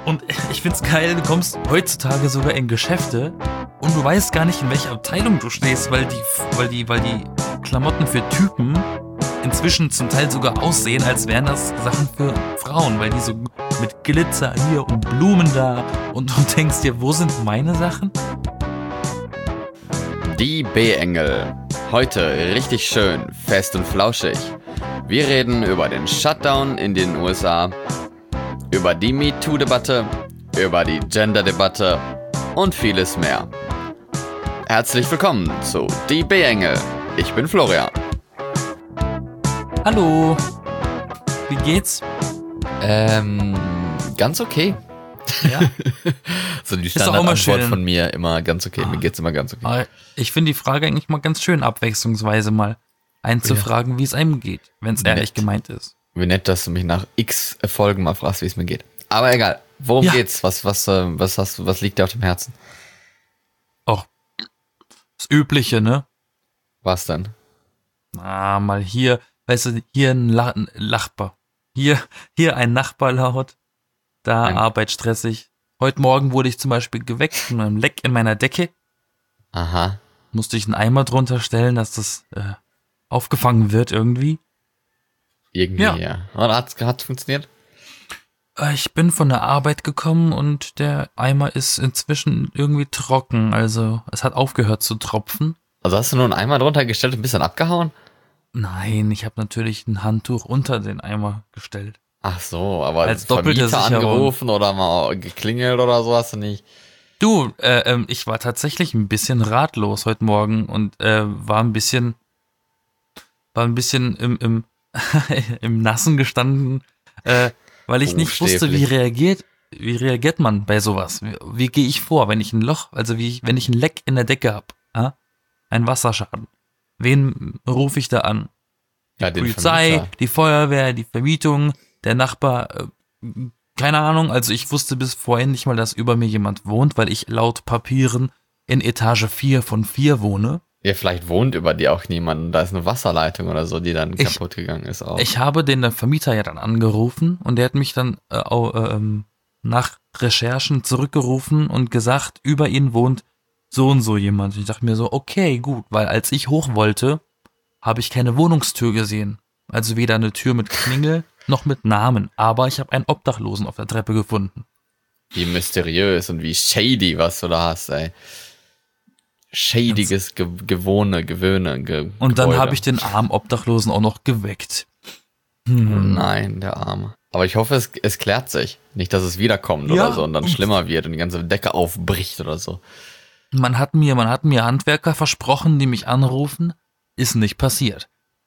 Und ich find's geil, du kommst heutzutage sogar in Geschäfte und du weißt gar nicht, in welcher Abteilung du stehst, weil die Klamotten für Typen inzwischen zum Teil sogar aussehen, als wären das Sachen für Frauen, weil die so mit Glitzer hier und Blumen da und du denkst dir, wo sind meine Sachen? Die B-Engel. Heute richtig schön, fest und flauschig. Wir reden über den Shutdown in den USA, über die MeToo-Debatte, über die Gender-Debatte und vieles mehr. Herzlich willkommen zu Die B-Engel. Ich bin Florian. Hallo, wie geht's? Ganz okay. Ja. So die Ist doch auch immer Standardantwort schön. von mir, immer ganz okay. Mir geht's immer ganz okay. Aber ich finde die Frage eigentlich mal ganz schön, abwechslungsweise mal einzufragen, wie es einem geht, wenn es ehrlich Nett. gemeint ist. Wie nett, dass du mich nach x Folgen mal fragst, wie es mir geht. Aber egal, worum Ja. geht's? Was liegt dir auf dem Herzen? Auch das Übliche, ne? Was denn? Mal hier, weißt du, hier ein Nachbar. Hier ein Nachbar laut, da Ein- Arbeit stressig. Heute Morgen wurde ich zum Beispiel geweckt von einem Leck in meiner Decke. Aha. Musste ich einen Eimer drunter stellen, dass das aufgefangen wird irgendwie. Irgendwie, Ja. ja. Und hat's funktioniert? Ich bin von der Arbeit gekommen und der Eimer ist inzwischen irgendwie trocken. Also es hat aufgehört zu tropfen. Also hast du nur einen Eimer drunter gestellt und ein bisschen abgehauen? Nein, ich habe natürlich ein Handtuch unter den Eimer gestellt. Ach so, aber Als doppelte Vermieter Sicherung. angerufen oder mal geklingelt oder so hast du nicht? Du, ich war tatsächlich ein bisschen ratlos heute Morgen und war ein bisschen im im Nassen gestanden, weil ich nicht wusste, wie reagiert man bei sowas? Wie gehe ich vor, wenn ich ein Loch, also wenn ich ein Leck in der Decke habe, ein Wasserschaden? Wen rufe ich da an? Ja, den Polizei, Vermieter. die Feuerwehr, die Vermietung, der Nachbar, keine Ahnung, also ich wusste bis vorhin nicht mal, dass über mir jemand wohnt, weil ich laut Papieren in Etage 4 von 4 wohne. Ja, vielleicht wohnt über dir auch niemand und da ist eine Wasserleitung oder so, die dann Ich- kaputt gegangen ist auch. Ich habe den Vermieter ja dann angerufen und der hat mich dann nach Recherchen zurückgerufen und gesagt, über ihn wohnt so und so jemand. Ich dachte mir so, okay, gut, weil als ich hoch wollte, habe ich keine Wohnungstür gesehen. Also weder eine Tür mit Klingel noch mit Namen. Aber ich habe einen Obdachlosen auf der Treppe gefunden. Wie mysteriös und wie shady, was du da hast, ey. Shadiges Gewöhne. Und dann habe ich den armen Obdachlosen auch noch geweckt. Nein, der Arme. Aber ich hoffe, es klärt sich. Nicht, dass es wiederkommt Ja. oder so und dann schlimmer wird und die ganze Decke aufbricht oder so. Man hat mir Handwerker versprochen, die mich anrufen. Ist nicht passiert.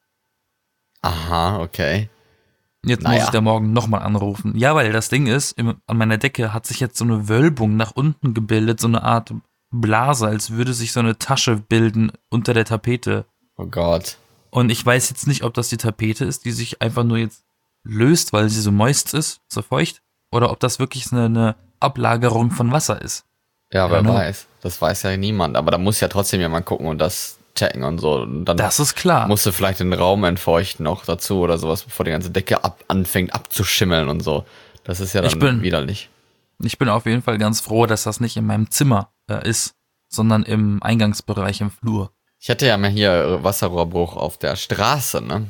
Aha, okay. Jetzt Naja. muss ich da morgen nochmal anrufen. Ja, weil das Ding ist, an meiner Decke hat sich jetzt so eine Wölbung nach unten gebildet, so eine Art Blase, als würde sich so eine Tasche bilden unter der Tapete. Oh Gott. Und ich weiß jetzt nicht, ob das die Tapete ist, die sich einfach nur jetzt löst, weil sie so moist ist, so feucht, oder ob das wirklich eine Ablagerung von Wasser ist. Ja, wer Ja, ne? weiß. Das weiß ja niemand. Aber da muss ja trotzdem jemand gucken und das checken und so. Und dann Das ist klar. musst du vielleicht den Raum entfeuchten noch dazu oder sowas, bevor die ganze Decke anfängt abzuschimmeln und so. Das ist ja dann widerlich. Ich bin auf jeden Fall ganz froh, dass das nicht in meinem Zimmer ist, sondern im Eingangsbereich im Flur. Ich hatte ja mal hier Wasserrohrbruch auf der Straße, ne?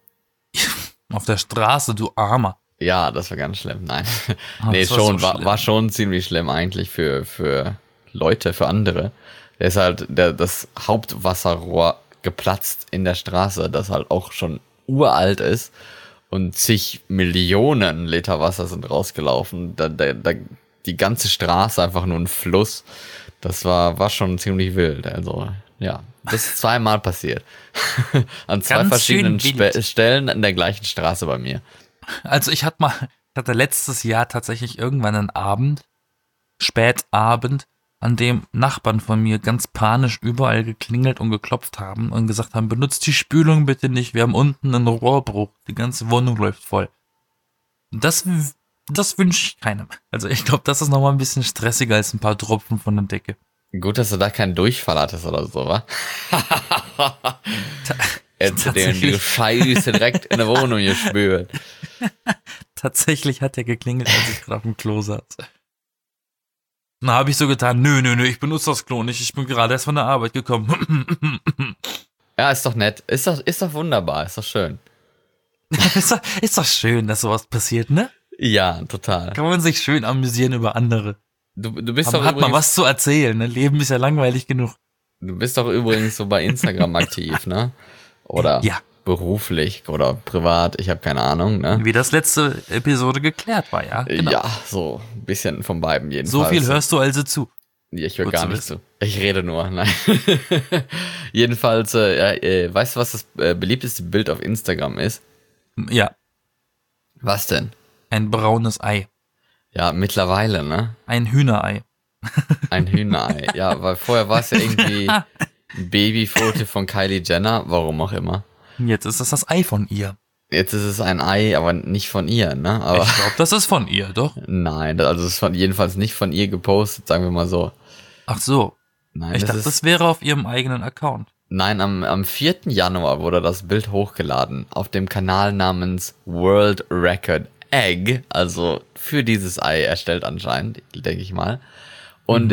Auf der Straße, du Armer. Ja, das war ganz schlimm. Nein. Ah, Nee, das war schon, so war schlimm. schon ziemlich schlimm eigentlich für Leute, für andere. Da ist halt das Hauptwasserrohr geplatzt in der Straße, das halt auch schon uralt ist und zig Millionen Liter Wasser sind rausgelaufen. Die ganze Straße einfach nur ein Fluss. Das war schon ziemlich wild. Also, ja, das ist zweimal passiert. An zwei Ganz verschiedenen schön wild. Stellen an der gleichen Straße bei mir. Also ich hatte letztes Jahr tatsächlich irgendwann einen Abend, Spätabend, an dem Nachbarn von mir ganz panisch überall geklingelt und geklopft haben und gesagt haben, benutzt die Spülung bitte nicht, wir haben unten einen Rohrbruch, die ganze Wohnung läuft voll. Das wünsche ich keinem. Also ich glaube, das ist nochmal ein bisschen stressiger als ein paar Tropfen von der Decke. Gut, dass du da keinen Durchfall hattest oder so, wa? Hättest du dir die Tatsächlich. Scheiße direkt in der Wohnung gespült. Tatsächlich hat er geklingelt, als ich gerade auf dem Klo saß. Dann habe ich so getan, nö, ich benutze das Klo nicht, ich bin gerade erst von der Arbeit gekommen. Ja, ist doch nett. Ist doch wunderbar, ist doch schön. Ist doch schön, dass sowas passiert, ne? Ja, total. Kann man sich schön amüsieren über andere. Du bist Aber doch hat man übrigens, was zu erzählen, ne? Leben ist ja langweilig genug. du bist doch übrigens so bei Instagram aktiv, ne? Oder Ja. beruflich oder privat, ich habe keine Ahnung, ne? Wie das letzte Episode geklärt war, ja? Genau. Ja, so ein bisschen von beiden jedenfalls. So viel hörst du also zu. Ich höre Gut gar zu nicht zu. Ich rede nur, nein. Jedenfalls, weißt du, was das beliebteste Bild auf Instagram ist? Ja, Was denn? ein braunes Ei. Ja, mittlerweile, ne? Ein Hühnerei. Ein Hühnerei. Ja, weil vorher war es ja irgendwie ein Babyfoto von Kylie Jenner, warum auch immer. Jetzt ist das Ei von ihr. Jetzt ist es ein Ei, aber nicht von ihr, ne? Aber Ich glaube, das ist von ihr, doch. nein, also es ist jedenfalls nicht von ihr gepostet, sagen wir mal so. Ach so. Nein, Ich dachte, ist, das wäre auf ihrem eigenen Account. nein, am 4. Januar wurde das Bild hochgeladen auf dem Kanal namens World Record Egg, also für dieses Ei erstellt anscheinend, denke ich mal. Und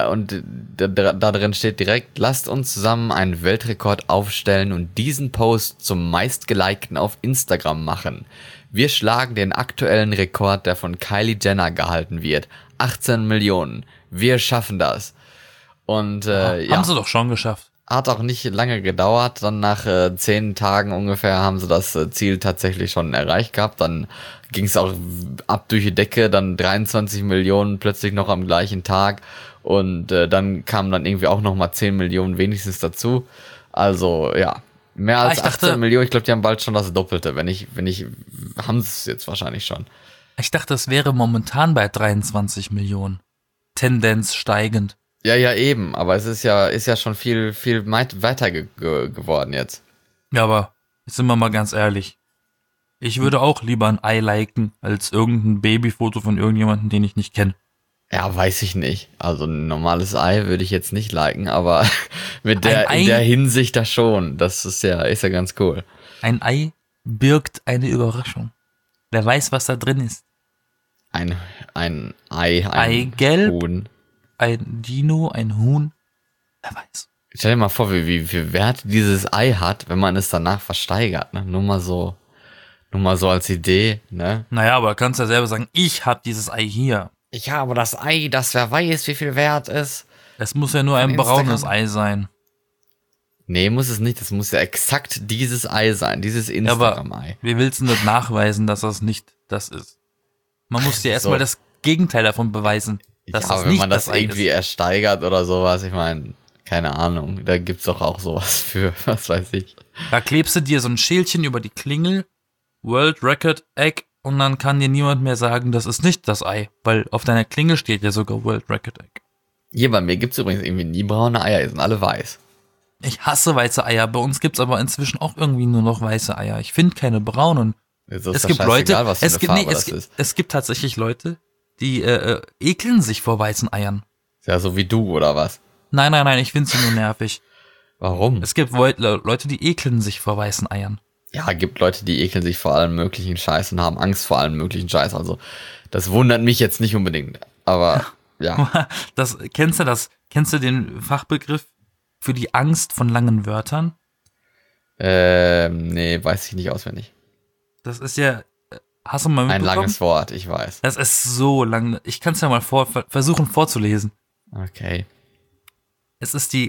da drin steht direkt, lasst uns zusammen einen Weltrekord aufstellen und diesen Post zum meistgelikten auf Instagram machen. Wir schlagen den aktuellen Rekord, der von Kylie Jenner gehalten wird. 18 Millionen. Wir schaffen das. Und ja, Haben sie doch schon geschafft. hat auch nicht lange gedauert. Dann nach 10 Tagen ungefähr haben sie das Ziel tatsächlich schon erreicht gehabt. Dann ging es auch ab durch die Decke, dann 23 Millionen plötzlich noch am gleichen Tag. Und dann kamen dann irgendwie auch nochmal 10 Millionen wenigstens dazu. Also ja, mehr als ich dachte- 18 Millionen. Ich glaube, die haben bald schon das Doppelte. Wenn nicht, haben sie es jetzt wahrscheinlich schon. Ich dachte, es wäre momentan bei 23 Millionen. Tendenz steigend. Ja, eben. Aber es ist ja schon viel weiter geworden jetzt. Ja, aber sind wir mal ganz ehrlich. Ich würde auch lieber ein Ei liken, als irgendein Babyfoto von irgendjemandem, den ich nicht kenne. Ja, weiß ich nicht. Also ein normales Ei würde ich jetzt nicht liken, aber in Ei- der Hinsicht da schon. Das ist ja ganz cool. Ein Ei birgt eine Überraschung. Wer weiß, was da drin ist. Ein Ei, ein Eigelb? Huhn. Ein Dino, ein Huhn. Wer weiß. Stell dir mal vor, wie viel Wert dieses Ei hat, wenn man es danach versteigert. Ne? Nur mal so als Idee. Ne? Naja, aber kannst ja selber sagen, ich habe dieses Ei hier. Ich habe das Ei, das wer weiß, wie viel wert ist. Es muss ja nur ein Instagram. braunes Ei sein. Nee, muss es nicht. Das muss ja exakt dieses Ei sein. Dieses Ja, aber Instagram-Ei. wie willst du denn das nachweisen, dass das nicht das ist? Man muss dir erstmal So. das Gegenteil davon beweisen, dass Ja, das aber wenn nicht man das das Ei irgendwie ist. ersteigert oder sowas, ich meine, keine Ahnung, da gibt's doch auch sowas für, was weiß ich. Da klebst du dir so ein Schildchen über die Klingel, World Record Egg, und dann kann dir niemand mehr sagen, das ist nicht das Ei, weil auf deiner Klingel steht ja sogar World Record Egg. Hier bei mir gibt's übrigens irgendwie nie braune Eier, die sind alle weiß. Ich hasse weiße Eier, bei uns gibt's aber inzwischen auch irgendwie nur noch weiße Eier. Ich finde keine braunen. Es ist Es doch gibt Leute, scheißegal, was für eine Farbe das ist. es gibt tatsächlich Leute, die ekeln sich vor weißen Eiern. Ja, so wie du, oder was? Nein, ich finde sie nur nervig. Warum? Es gibt Leute, die ekeln sich vor weißen Eiern. Ja, gibt Leute, die ekeln sich vor allem möglichen Scheiß und haben Angst vor allem möglichen Scheiß. Also, das wundert mich jetzt nicht unbedingt. Aber, ja. Kennst du den Fachbegriff für die Angst von langen Wörtern? Nee, weiß ich nicht auswendig. Das ist ja, hast du mal Ein mitbekommen? langes Wort, ich weiß. Das ist so lang. Ich kann es ja mal versuchen vorzulesen. Okay. Es ist die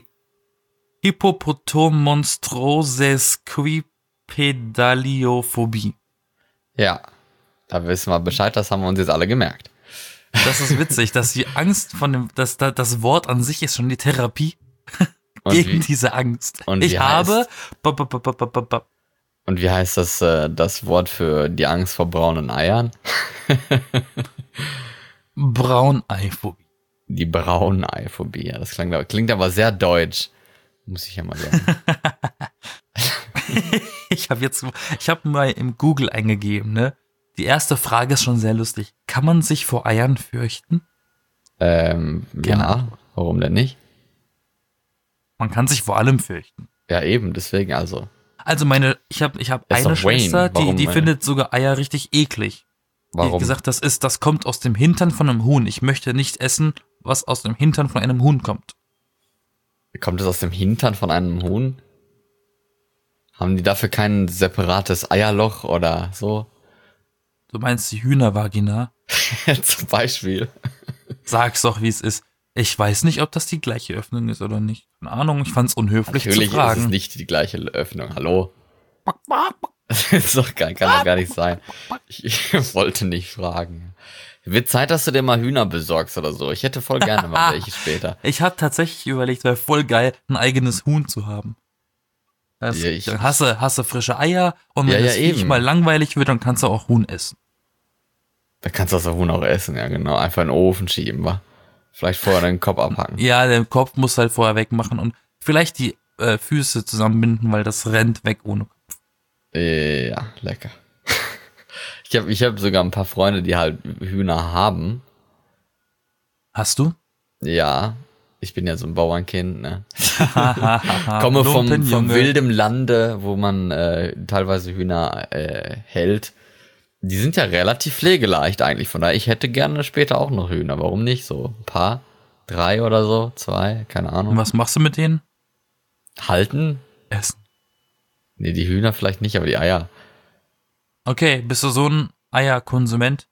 Hippopotomonstrosequipedaliophobie. Ja. Da wissen wir Bescheid, das haben wir uns jetzt alle gemerkt. Das ist witzig, dass die Angst von dem, das Wort an sich ist schon die Therapie Und gegen wie- diese Angst. und Ich wie habe Und wie heißt das Wort für die Angst vor braunen Eiern? Brauneiphobie. Die Brauneiphobie. Ja, das klingt aber sehr deutsch. Muss ich ja mal sagen. Ich habe mal im Google eingegeben, ne? Die erste Frage ist schon sehr lustig. Kann man sich vor Eiern fürchten? Ja, warum denn nicht? Man kann sich vor allem fürchten. Ja, eben, deswegen also. Also ich habe Ist eine doch Wayne. Schwester, Warum, die findet sogar Eier richtig eklig. Warum? gesagt, das kommt aus dem Hintern von einem Huhn. Ich möchte nicht essen, was aus dem Hintern von einem Huhn kommt. Kommt es aus dem Hintern von einem Huhn? Haben die dafür kein separates Eierloch oder so? Du meinst die Hühnervagina? Zum Beispiel. Sag's doch, wie es ist. Ich weiß nicht, ob das die gleiche Öffnung ist oder nicht. Keine Ahnung, ich fand's unhöflich Natürlich zu fragen. ist es nicht die gleiche Öffnung. Hallo? Das ist doch kann doch gar nicht sein. Ich wollte nicht fragen. Wird Zeit, dass du dir mal Hühner besorgst oder so. Ich hätte voll gerne mal welche später. Ich habe tatsächlich überlegt, wäre voll geil, ein eigenes Huhn zu haben. Dann hast du frische Eier und wenn das Viech mal langweilig wird, dann kannst du auch Huhn essen. Da kannst du das Huhn auch essen, ja genau. Einfach in den Ofen schieben, wa? Vielleicht vorher den Kopf abhacken. Ja, den Kopf musst du halt vorher wegmachen und vielleicht die Füße zusammenbinden, weil das rennt weg ohne Kopf. Ja, lecker. Ich hab sogar ein paar Freunde, die halt Hühner haben. Hast du? Ja, ich bin ja so ein Bauernkind, ne? Komme vom wildem Lande, wo man teilweise Hühner hält. Die sind ja relativ pflegeleicht eigentlich, von daher, ich hätte gerne später auch noch Hühner. Warum nicht? So ein paar, 3 oder so, 2, keine Ahnung. Und was machst du mit denen? Halten? Essen. Nee, die Hühner vielleicht nicht, aber die Eier. Okay, bist du so ein Eierkonsument?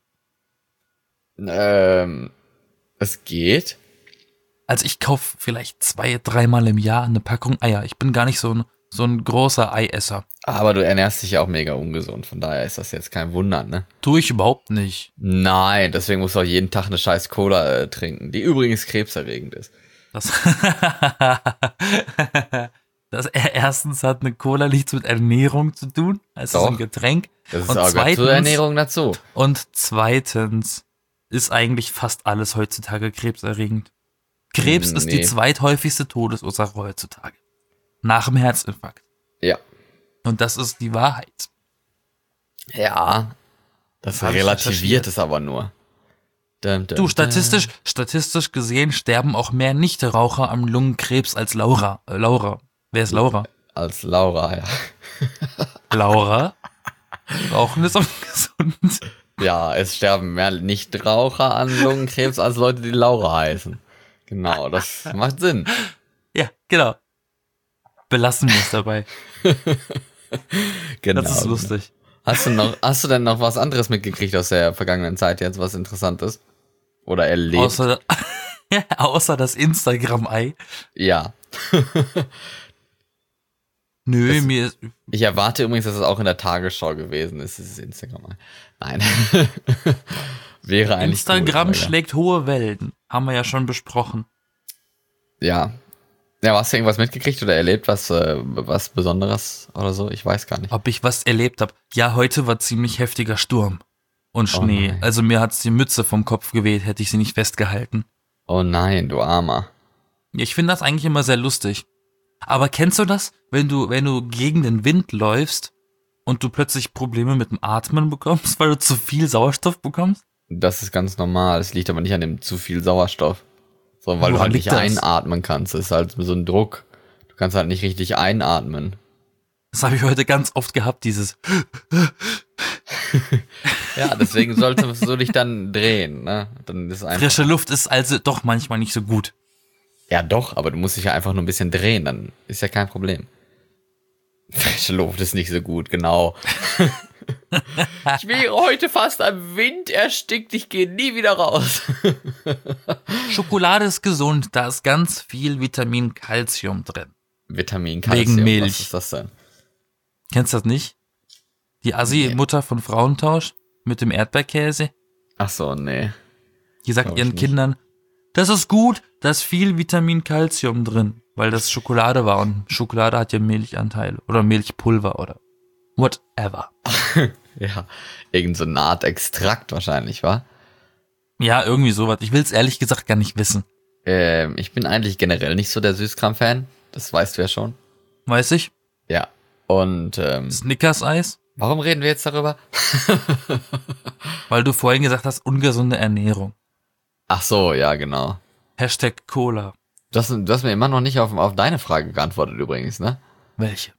Es geht. Also ich kaufe vielleicht 2-3 Mal im Jahr eine Packung Eier. Ich bin gar nicht so ein großer Eiesser. Aber du ernährst dich ja auch mega ungesund, von daher ist das jetzt kein Wunder, ne? Tue ich überhaupt nicht. Nein, deswegen musst du auch jeden Tag eine scheiß Cola trinken, die übrigens krebserregend ist. Erstens hat eine Cola nichts mit Ernährung zu tun, es ist ein Getränk. Das ist auch zur Ernährung dazu. Und zweitens ist eigentlich fast alles heutzutage krebserregend. Krebs ist die zweithäufigste Todesursache heutzutage. Nach dem Herzinfarkt. Ja. Und das ist die Wahrheit. Ja. Das relativiert es aber nur. Du, statistisch gesehen sterben auch mehr Nichtraucher am Lungenkrebs als Laura. Wer ist Laura? Als Laura, ja. Laura? Rauchen ist ungesund. Ja, es sterben mehr Nichtraucher an Lungenkrebs als Leute, die Laura heißen. Genau, das macht Sinn. Ja, genau. Belassen wir es dabei. Genau. Das ist lustig. Hast du denn noch was anderes mitgekriegt aus der vergangenen Zeit jetzt, was interessant ist? Oder erlebt? Außer das Instagram-Ei. Ja. Nö, ich erwarte übrigens, dass es auch in der Tagesschau gewesen ist, dieses Instagram-Ei. Nein. Wäre eigentlich Instagram gut, schlägt hohe Wellen. Haben wir ja schon besprochen. Ja. Ja, hast du irgendwas mitgekriegt oder erlebt, was Besonderes oder so? Ich weiß gar nicht. Ob ich was erlebt habe? Ja, heute war ziemlich heftiger Sturm und Schnee. Also mir hat's die Mütze vom Kopf geweht, hätte ich sie nicht festgehalten. Oh nein, du Armer. Ich finde das eigentlich immer sehr lustig. Aber kennst du das, wenn du gegen den Wind läufst und du plötzlich Probleme mit dem Atmen bekommst, weil du zu viel Sauerstoff bekommst? Das ist ganz normal. Es liegt aber nicht an dem zu viel Sauerstoff. Sondern weil du halt nicht einatmen kannst. Das ist halt so ein Druck. Du kannst halt nicht richtig einatmen. Das habe ich heute ganz oft gehabt, dieses Ja, deswegen solltest du dich dann drehen, ne? Dann ist einfach frische Luft ist also doch manchmal nicht so gut. Ja doch, aber du musst dich ja einfach nur ein bisschen drehen, dann ist ja kein Problem. Frische Luft ist nicht so gut, genau. Ich wäre heute fast am Wind erstickt, ich gehe nie wieder raus. Schokolade ist gesund, da ist ganz viel Vitamin Calcium drin. Vitamin Calcium, wegen Milch. Was ist das denn? Kennst du das nicht? Die Assi-Mutter von Frauentausch mit dem Erdbeerkäse? Ach so, nee. Die sagt ihren Kindern, das ist gut, da ist viel Vitamin Calcium drin, weil das Schokolade war und Schokolade hat ja Milchanteile oder Milchpulver oder whatever. Ja, irgend so eine Art Extrakt wahrscheinlich, wa? Ja, irgendwie sowas. Ich will es ehrlich gesagt gar nicht wissen. Ich bin eigentlich generell nicht so der Süßkram-Fan. Das weißt du ja schon. Weiß ich. Ja. Und Snickers-Eis? Warum reden wir jetzt darüber? Weil du vorhin gesagt hast, ungesunde Ernährung. Ach so, ja, genau. #Cola. Du hast mir immer noch nicht auf deine Frage geantwortet übrigens, ne? Welche?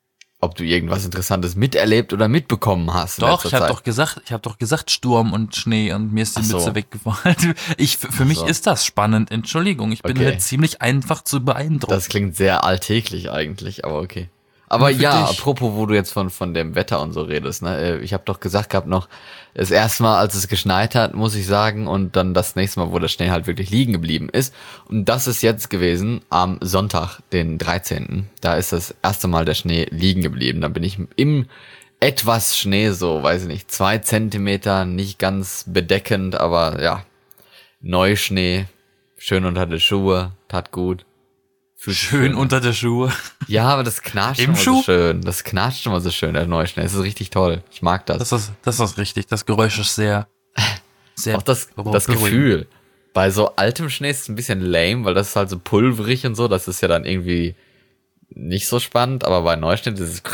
ob du irgendwas Interessantes miterlebt oder mitbekommen hast. Doch, ich habe doch gesagt Sturm und Schnee und mir ist die Mütze weggefallen. Für mich ist das spannend, Entschuldigung, ich bin halt ziemlich einfach zu beeindrucken. Das klingt sehr alltäglich eigentlich, aber okay. Aber ja, apropos, wo du jetzt von dem Wetter und so redest, ne? Ich habe doch gesagt gehabt noch, das erste Mal, als es geschneit hat, muss ich sagen, und dann das nächste Mal, wo der Schnee halt wirklich liegen geblieben ist. Und das ist jetzt gewesen am Sonntag, den 13. Da ist das erste Mal der Schnee liegen geblieben. Da bin ich im etwas Schnee, so, weiß ich nicht, 2 Zentimeter, nicht ganz bedeckend, aber ja, Neuschnee, schön unter die Schuhe, tat gut. Schön unter der Schuhe. Ja, aber das knatscht immer so schön. Das knatscht immer so schön, der Neuschnee. Das ist richtig toll. Ich mag das. Das ist richtig. Das Geräusch ist sehr auch das Gefühl. Bei so altem Schnee ist es ein bisschen lame, weil das ist halt so pulverig und so. Das ist ja dann irgendwie nicht so spannend. Aber bei Neuschnee ist es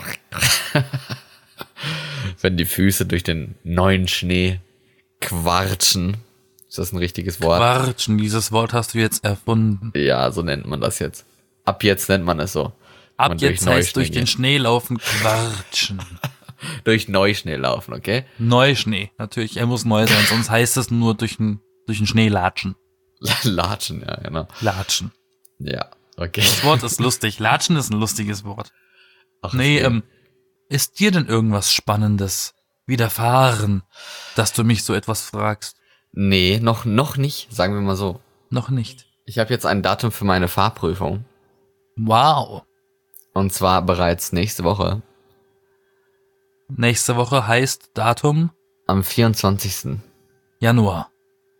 wenn die Füße durch den neuen Schnee quartschen. Ist das ein richtiges Wort? Quatschen, dieses Wort hast du jetzt erfunden. Ja, so nennt man das jetzt. Ab jetzt nennt man es so. Ab jetzt heißt durch den Schnee laufen, quatschen. Durch Neuschnee laufen, okay? Neuschnee, natürlich, er muss neu sein, sonst heißt es nur durch den Schnee latschen. Latschen, ja, genau. Latschen. Ja, okay. Das Wort ist lustig. Latschen ist ein lustiges Wort. Ach, nee, ist dir denn irgendwas Spannendes widerfahren, dass du mich so etwas fragst? Nee, noch nicht, sagen wir mal so. Noch nicht. Ich habe jetzt ein Datum für meine Fahrprüfung. Wow. Und zwar bereits nächste Woche. Nächste Woche heißt Datum? Am 24. Januar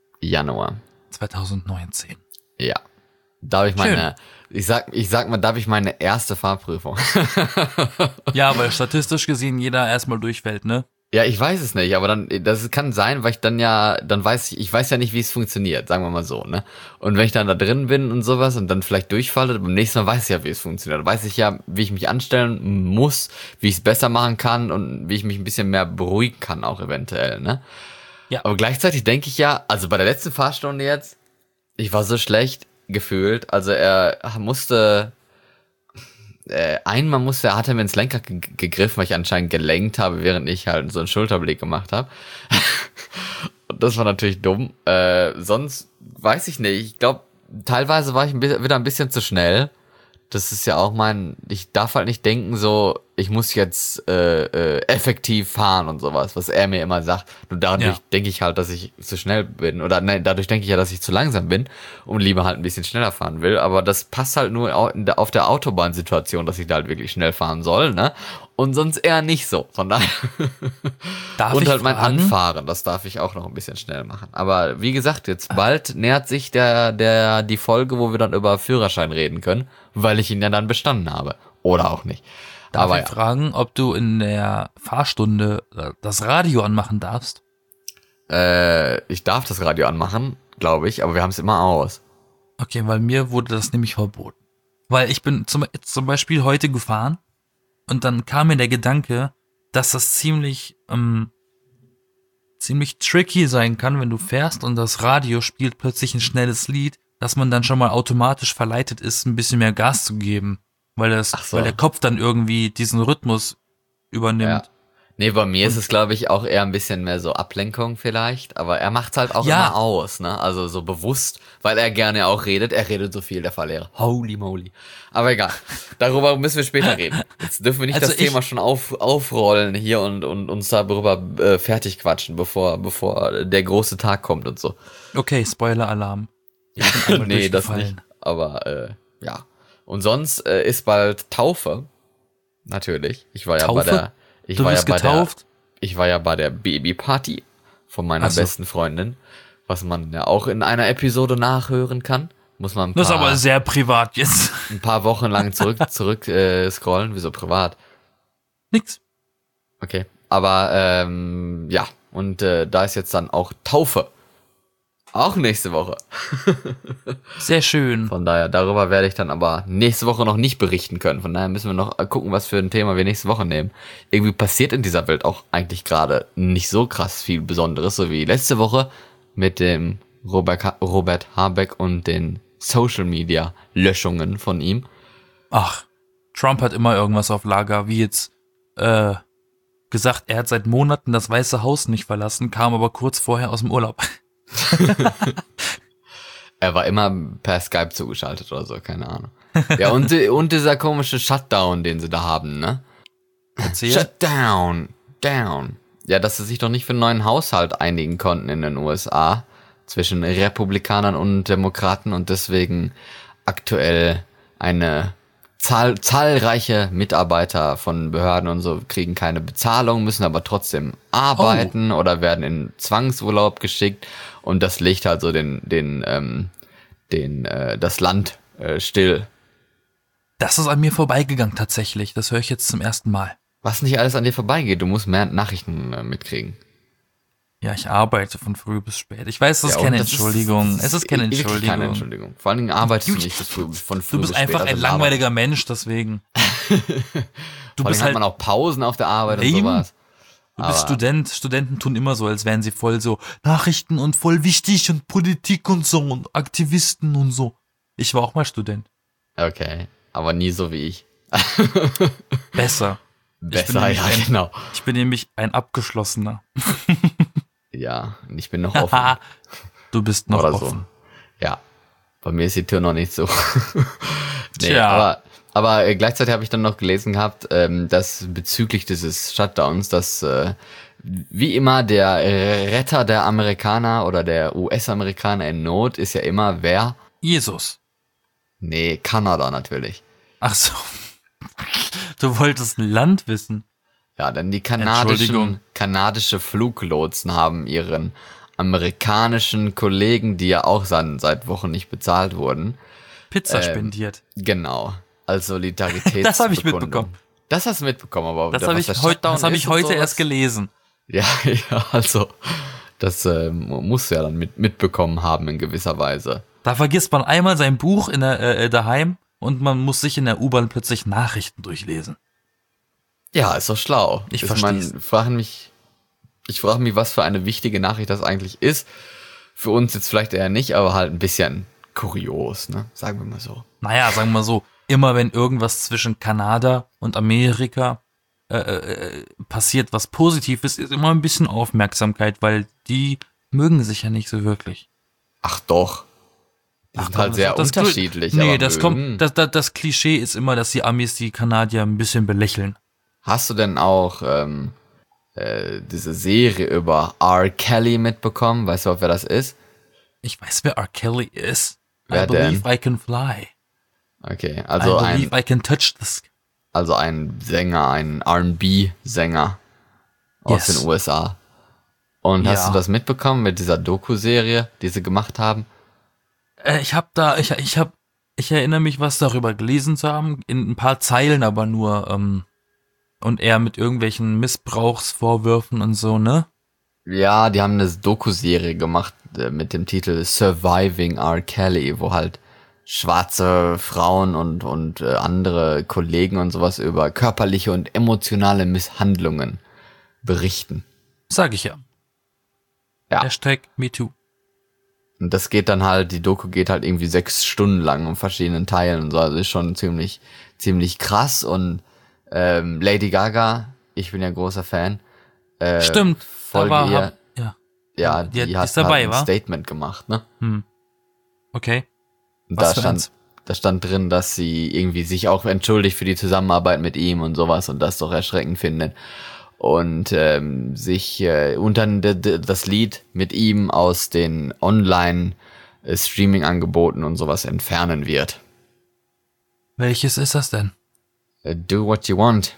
2019. Ja. Ich sag mal, darf ich meine erste Fahrprüfung? Ja, weil statistisch gesehen jeder erstmal durchfällt, ne? Ja, ich weiß es nicht, aber das kann sein, weil ich weiß ja nicht, wie es funktioniert, sagen wir mal so, ne? Und wenn ich dann da drin bin und sowas und dann vielleicht durchfalle, beim nächsten Mal weiß ich ja, wie es funktioniert. Weiß ich ja, wie ich mich anstellen muss, wie ich es besser machen kann und wie ich mich ein bisschen mehr beruhigen kann auch eventuell, ne? Ja. Aber gleichzeitig denke ich ja, also bei der letzten Fahrstunde jetzt, ich war so schlecht gefühlt, also er musste... Einmal hat er mir ins Lenkrad gegriffen, weil ich anscheinend gelenkt habe, während ich halt so einen Schulterblick gemacht habe. Und das war natürlich dumm. Sonst weiß ich nicht. Ich glaube, teilweise war ich wieder ein bisschen zu schnell. Das ist ja auch ich darf halt nicht denken so, ich muss jetzt effektiv fahren und sowas, was er mir immer sagt. Nur dadurch denke ich halt, dass ich zu schnell bin. Oder nein, dadurch denke ich ja, dass ich zu langsam bin und lieber halt ein bisschen schneller fahren will. Aber das passt halt nur auf der Autobahnsituation, dass ich da halt wirklich schnell fahren soll, ne? Und sonst eher nicht so. Von daher. Und halt mein Anfahren, das darf ich auch noch ein bisschen schnell machen. Aber wie gesagt, jetzt bald nähert sich die Folge, wo wir dann über Führerschein reden können, weil ich ihn ja dann bestanden habe. Oder auch nicht. Darf ich fragen, ob du in der Fahrstunde das Radio anmachen darfst? Ich darf das Radio anmachen, glaube ich, aber wir haben es immer aus. Okay, weil mir wurde das nämlich verboten. Weil ich bin zum Beispiel heute gefahren und dann kam mir der Gedanke, dass das ziemlich tricky sein kann, wenn du fährst und das Radio spielt plötzlich ein schnelles Lied, dass man dann schon mal automatisch verleitet ist, ein bisschen mehr Gas zu geben. Weil der Kopf dann irgendwie diesen Rhythmus übernimmt. Ja. Nee, bei mir ist es, glaube ich, auch eher ein bisschen mehr so Ablenkung vielleicht, aber er macht's halt auch immer aus, ne? Also so bewusst, weil er gerne auch redet. Er redet so viel, der Fahrlehrer. Holy moly. Aber egal, darüber müssen wir später reden. Jetzt dürfen wir nicht das Thema schon aufrollen hier und uns darüber fertig quatschen, bevor der große Tag kommt und so. Okay, Spoiler-Alarm. Nee, das nicht. Aber ja. Und sonst ist bald Taufe. Natürlich. Ich war ja Taufe? Ich war ja bei der Babyparty von meiner besten Freundin, was man ja auch in einer Episode nachhören kann. Muss man das ist aber sehr privat jetzt. Ein paar Wochen lang zurück scrollen. Wieso privat? Nix. Okay. Aber ja. Und da ist jetzt dann auch Taufe. Auch nächste Woche. Sehr schön. Von daher, darüber werde ich dann aber nächste Woche noch nicht berichten können. Von daher müssen wir noch gucken, was für ein Thema wir nächste Woche nehmen. Irgendwie passiert in dieser Welt auch eigentlich gerade nicht so krass viel Besonderes, so wie letzte Woche mit dem Robert Habeck und den Social Media Löschungen von ihm. Ach, Trump hat immer irgendwas auf Lager, wie jetzt gesagt, er hat seit Monaten das Weiße Haus nicht verlassen, kam aber kurz vorher aus dem Urlaub. Er war immer per Skype zugeschaltet oder so, keine Ahnung. Ja, und dieser komische Shutdown, den sie da haben, ne? Erzähl. Shutdown, down. Ja, dass sie sich doch nicht für einen neuen Haushalt einigen konnten in den USA zwischen Republikanern und Demokraten und deswegen aktuell eine zahlreiche Mitarbeiter von Behörden und so kriegen keine Bezahlung, müssen aber trotzdem arbeiten oder werden in Zwangsurlaub geschickt und das legt halt so das Land still. Das ist an mir vorbeigegangen tatsächlich. Das höre ich jetzt zum ersten Mal. Was nicht alles an dir vorbeigeht, du musst mehr Nachrichten mitkriegen. Ja, ich arbeite von früh bis spät. Ich weiß, das ist keine Entschuldigung. Es ist keine Entschuldigung. Keine Entschuldigung. Vor allen Dingen arbeitest du nicht von früh bis spät. Du bist einfach ein langweiliger Mensch, deswegen. Du bist halt, hat man auch Pausen auf der Arbeit und sowas. Du bist Student. Studenten tun immer so, als wären sie voll so Nachrichten und voll wichtig und Politik und so und Aktivisten und so. Ich war auch mal Student. Okay, aber nie so wie ich. Besser. Genau. Ich bin nämlich ein Abgeschlossener. Ja, und ich bin noch offen. Du bist noch oder offen. So. Ja, bei mir ist die Tür noch nicht so. Nee, Tja. aber gleichzeitig habe ich dann noch gelesen gehabt, dass bezüglich dieses Shutdowns, dass wie immer der Retter der Amerikaner oder der US-Amerikaner in Not ist ja immer wer? Jesus. Nee, Kanada natürlich. Ach so. Du wolltest ein Land wissen. Ja, denn die kanadische Fluglotsen haben ihren amerikanischen Kollegen, die ja auch seit Wochen nicht bezahlt wurden, Pizza spendiert. Genau, als Solidaritätsbekundung. Das habe ich mitbekommen. Das hast du mitbekommen, aber das habe ich heute erst gelesen. Ja, also das musst du ja dann mitbekommen haben in gewisser Weise. Da vergisst man einmal sein Buch in der daheim und man muss sich in der U-Bahn plötzlich Nachrichten durchlesen. Ja, ist doch schlau. Ich verstehe. Ich frage mich, was für eine wichtige Nachricht das eigentlich ist. Für uns jetzt vielleicht eher nicht, aber halt ein bisschen kurios, ne? Sagen wir mal so. Naja, sagen wir mal so, immer wenn irgendwas zwischen Kanada und Amerika passiert, was positiv ist immer ein bisschen Aufmerksamkeit, weil die mögen sich ja nicht so wirklich. Ach doch. Die sind halt sehr unterschiedlich. Nee, das Klischee ist immer, dass die Amis die Kanadier ein bisschen belächeln. Hast du denn auch diese Serie über R. Kelly mitbekommen? Weißt du, wer das ist? Ich weiß, wer R. Kelly ist. Wer I believe I can fly. Okay, also I believe I can touch the sky. Also ein Sänger, ein R&B-Sänger aus den USA. Und hast du das mitbekommen mit dieser Doku-Serie, die sie gemacht haben? Ich erinnere mich, was darüber gelesen zu haben, in ein paar Zeilen aber nur, und er mit irgendwelchen Missbrauchsvorwürfen und so, ne? Ja, die haben eine Doku-Serie gemacht mit dem Titel Surviving R. Kelly, wo halt schwarze Frauen und andere Kollegen und sowas über körperliche und emotionale Misshandlungen berichten. Sag ich ja. Hashtag MeToo. Und das geht dann halt, die Doku geht halt irgendwie 6 Stunden lang in verschiedenen Teilen und so, also ist schon ziemlich krass und Lady Gaga, ich bin ja großer Fan. Stimmt. Folge ihr. Ja, die hat dabei, halt ein Statement gemacht, ne? Okay. Und da stand drin, dass sie irgendwie sich auch entschuldigt für die Zusammenarbeit mit ihm und sowas und das doch erschreckend findet. Und sich das Lied mit ihm aus den Online-Streaming-Angeboten und sowas entfernen wird. Welches ist das denn? Do What You Want.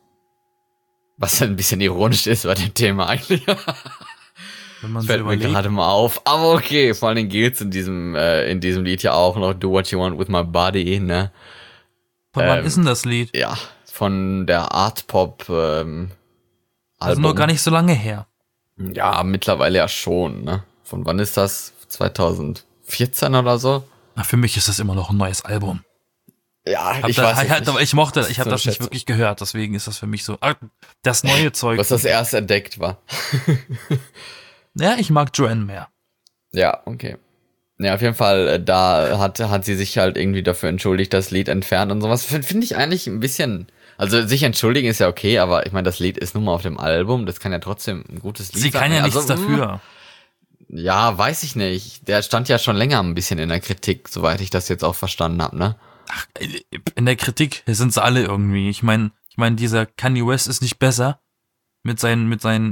Was ein bisschen ironisch ist bei dem Thema eigentlich. Wenn man fällt mir gerade mal auf. Aber okay, vor allen Dingen geht's in diesem Lied ja auch noch Do What You Want With My Body, ne? Von wann ist denn das Lied? Ja, von der Art Pop Album. Also noch gar nicht so lange her. Ja, mittlerweile ja schon, ne? Von wann ist das? 2014 oder so? Na, für mich ist das immer noch ein neues Album. Ja, ich habe das nicht wirklich gehört, deswegen ist das für mich so, das neue Zeug. Was das erst entdeckt war. Ja, ich mag Joanne mehr. Ja, okay. Ja, auf jeden Fall, da hat sie sich halt irgendwie dafür entschuldigt, das Lied entfernt und sowas. Finde ich eigentlich ein bisschen, also sich entschuldigen ist ja okay, aber ich meine, das Lied ist nun mal auf dem Album, das kann ja trotzdem ein gutes Lied sein. Sie kann ja nichts dafür. Ja, weiß ich nicht. Der stand ja schon länger ein bisschen in der Kritik, soweit ich das jetzt auch verstanden habe, ne? Ach, in der Kritik sind sie alle irgendwie. Ich meine, dieser Kanye West ist nicht besser mit seinen